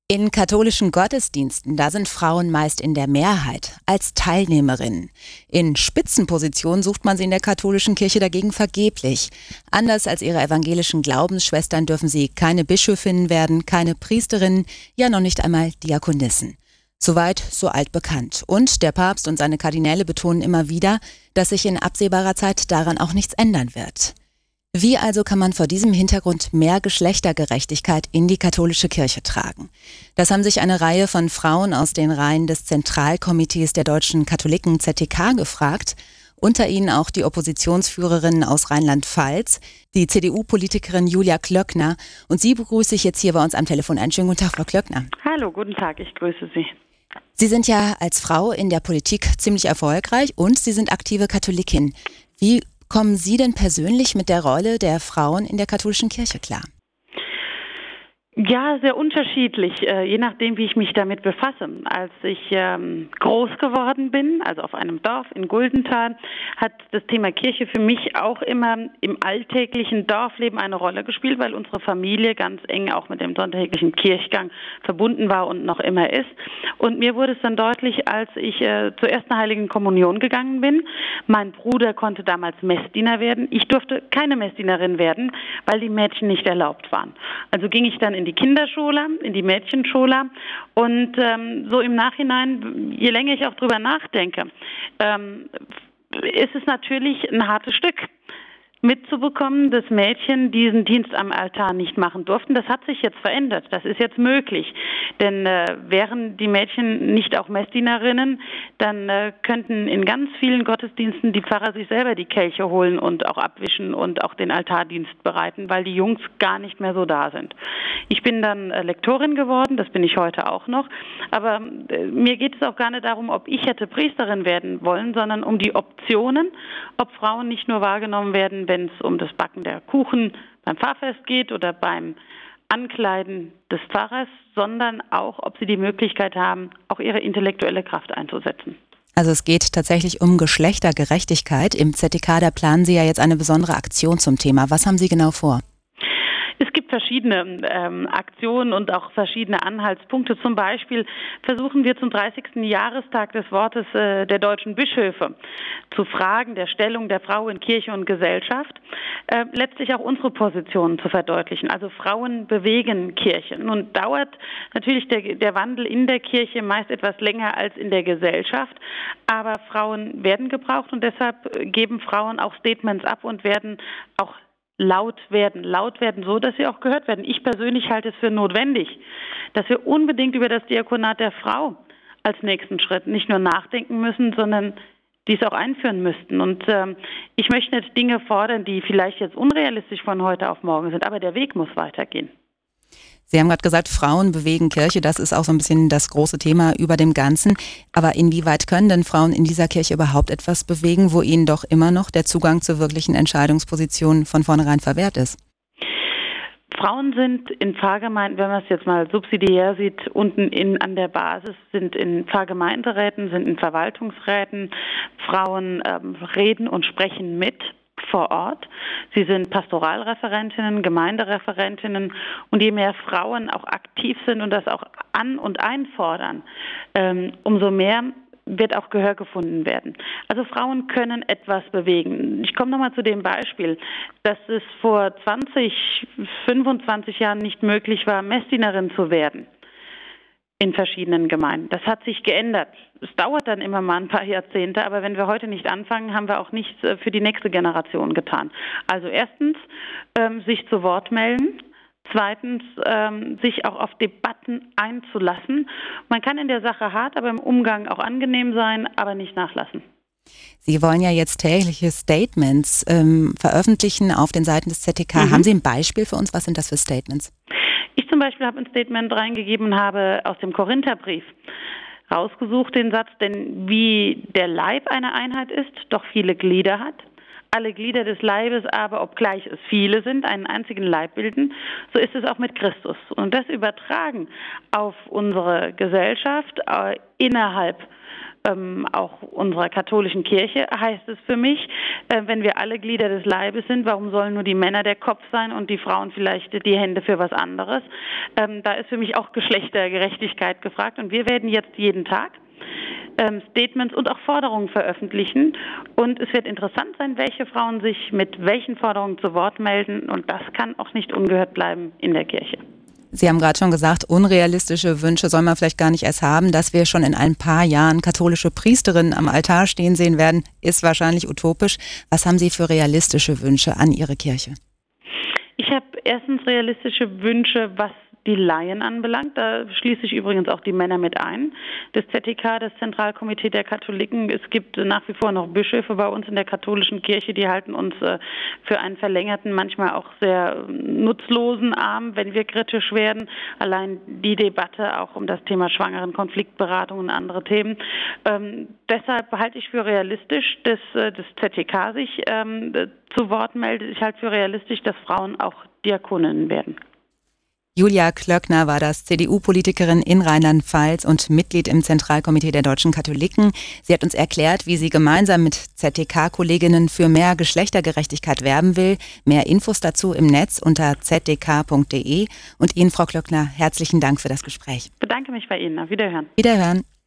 In katholischen Gottesdiensten, da sind Frauen meist in der Mehrheit, als Teilnehmerinnen. In Spitzenpositionen sucht man sie in der katholischen Kirche dagegen vergeblich. Anders als ihre evangelischen Glaubensschwestern dürfen sie keine Bischöfinnen werden, keine Priesterinnen, ja noch nicht einmal Diakonissen. Soweit, so altbekannt. Und der Papst und seine Kardinäle betonen immer wieder, dass sich in absehbarer Zeit daran auch nichts ändern wird. Wie also kann man vor diesem Hintergrund mehr Geschlechtergerechtigkeit in die katholische Kirche tragen? Das haben sich eine Reihe von Frauen aus den Reihen des Zentralkomitees der deutschen Katholiken ZTK gefragt. Unter ihnen auch die Oppositionsführerin aus Rheinland-Pfalz, die CDU-Politikerin Julia Klöckner. Und sie begrüße ich jetzt hier bei uns am Telefon. Einen schönen guten Tag, Frau Klöckner. Hallo, guten Tag, ich grüße Sie. Sie sind ja als Frau in der Politik ziemlich erfolgreich und Sie sind aktive Katholikin. Wie kommen Sie denn persönlich mit der Rolle der Frauen in der katholischen Kirche klar? Ja, sehr unterschiedlich, je nachdem, wie ich mich damit befasse. Als ich groß geworden bin, also auf einem Dorf in Guldenthal, hat das Thema Kirche für mich auch immer im alltäglichen Dorfleben eine Rolle gespielt, weil unsere Familie ganz eng auch mit dem sonntäglichen Kirchgang verbunden war und noch immer ist. Und mir wurde es dann deutlich, als ich zur ersten Heiligen Kommunion gegangen bin. Mein Bruder konnte damals Messdiener werden. Ich durfte keine Messdienerin werden, weil die Mädchen nicht erlaubt waren. Also ging ich dann in die Kinderschule, in die Mädchenschule und so im Nachhinein, je länger ich auch drüber nachdenke, ist es natürlich ein hartes Stück mitzubekommen, dass Mädchen diesen Dienst am Altar nicht machen durften. Das hat sich jetzt verändert. Das ist jetzt möglich. Denn wären die Mädchen nicht auch Messdienerinnen, dann könnten in ganz vielen Gottesdiensten die Pfarrer sich selber die Kelche holen und auch abwischen und auch den Altardienst bereiten, weil die Jungs gar nicht mehr so da sind. Ich bin dann Lektorin geworden, das bin ich heute auch noch. Aber mir geht es auch gar nicht darum, ob ich hätte Priesterin werden wollen, sondern um die Optionen, ob Frauen nicht nur wahrgenommen werden, wenn es um das Backen der Kuchen beim Pfarrfest geht oder beim Ankleiden des Pfarrers, sondern auch, ob sie die Möglichkeit haben, auch ihre intellektuelle Kraft einzusetzen. Also es geht tatsächlich um Geschlechtergerechtigkeit. Im ZTK, da planen Sie ja jetzt eine besondere Aktion zum Thema. Was haben Sie genau vor? Es gibt verschiedene Aktionen und auch verschiedene Anhaltspunkte. Zum Beispiel versuchen wir zum 30. Jahrestag des Wortes der deutschen Bischöfe zu Fragen der Stellung der Frau in Kirche und Gesellschaft letztlich auch unsere Positionen zu verdeutlichen. Also Frauen bewegen Kirche. Nun dauert natürlich der Wandel in der Kirche meist etwas länger als in der Gesellschaft, aber Frauen werden gebraucht und deshalb geben Frauen auch Statements ab und werden auch laut werden so, dass sie auch gehört werden. Ich persönlich halte es für notwendig, dass wir unbedingt über das Diakonat der Frau als nächsten Schritt nicht nur nachdenken müssen, sondern dies auch einführen müssten. Und ich möchte nicht Dinge fordern, die vielleicht jetzt unrealistisch von heute auf morgen sind, aber der Weg muss weitergehen. Sie haben gerade gesagt, Frauen bewegen Kirche, das ist auch so ein bisschen das große Thema über dem Ganzen. Aber inwieweit können denn Frauen in dieser Kirche überhaupt etwas bewegen, wo ihnen doch immer noch der Zugang zu wirklichen Entscheidungspositionen von vornherein verwehrt ist? Frauen sind in Pfarrgemeinden, wenn man es jetzt mal subsidiär sieht, unten an der Basis, sind in Pfarrgemeinderäten, sind in Verwaltungsräten. Frauen reden und sprechen mit vor Ort. Sie sind Pastoralreferentinnen, Gemeindereferentinnen und je mehr Frauen auch aktiv sind und das auch an- und einfordern, umso mehr wird auch Gehör gefunden werden. Also Frauen können etwas bewegen. Ich komme nochmal zu dem Beispiel, dass es vor 20, 25 Jahren nicht möglich war, Messdienerin zu werden in verschiedenen Gemeinden. Das hat sich geändert. Es dauert dann immer mal ein paar Jahrzehnte, aber wenn wir heute nicht anfangen, haben wir auch nichts für die nächste Generation getan. Also erstens, sich zu Wort melden. Zweitens, sich auch auf Debatten einzulassen. Man kann in der Sache hart, aber im Umgang auch angenehm sein, aber nicht nachlassen. Sie wollen ja jetzt tägliche Statements veröffentlichen auf den Seiten des ZTK. Haben Sie ein Beispiel für uns? Was sind das für Statements? Ich zum Beispiel habe ein Statement reingegeben und habe aus dem Korintherbrief rausgesucht den Satz, denn wie der Leib eine Einheit ist, doch viele Glieder hat, alle Glieder des Leibes aber, obgleich es viele sind, einen einzigen Leib bilden, so ist es auch mit Christus. Und das übertragen auf unsere Gesellschaft innerhalb auch unserer katholischen Kirche heißt es für mich, wenn wir alle Glieder des Leibes sind, warum sollen nur die Männer der Kopf sein und die Frauen vielleicht die Hände für was anderes? Da ist für mich auch Geschlechtergerechtigkeit gefragt und wir werden jetzt jeden Tag Statements und auch Forderungen veröffentlichen und es wird interessant sein, welche Frauen sich mit welchen Forderungen zu Wort melden und das kann auch nicht ungehört bleiben in der Kirche. Sie haben gerade schon gesagt, unrealistische Wünsche soll man vielleicht gar nicht erst haben. Dass wir schon in ein paar Jahren katholische Priesterinnen am Altar stehen sehen werden, ist wahrscheinlich utopisch. Was haben Sie für realistische Wünsche an Ihre Kirche? Ich habe erstens realistische Wünsche, was die Laien anbelangt. Da schließe ich übrigens auch die Männer mit ein. Das ZTK, das Zentralkomitee der Katholiken, es gibt nach wie vor noch Bischöfe bei uns in der katholischen Kirche, die halten uns für einen verlängerten, manchmal auch sehr nutzlosen Arm, wenn wir kritisch werden. Allein die Debatte auch um das Thema Schwangerenkonfliktberatung und andere Themen. Deshalb halte ich für realistisch, dass das ZTK sich zu Wort meldet. Ich halte für realistisch, dass Frauen auch Diakoninnen werden. Julia Klöckner war das, CDU-Politikerin in Rheinland-Pfalz und Mitglied im Zentralkomitee der deutschen Katholiken. Sie hat uns erklärt, wie sie gemeinsam mit ZDK-Kolleginnen für mehr Geschlechtergerechtigkeit werben will. Mehr Infos dazu im Netz unter zdk.de. Und Ihnen, Frau Klöckner, herzlichen Dank für das Gespräch. Ich bedanke mich bei Ihnen. Auf Wiederhören. Wiederhören.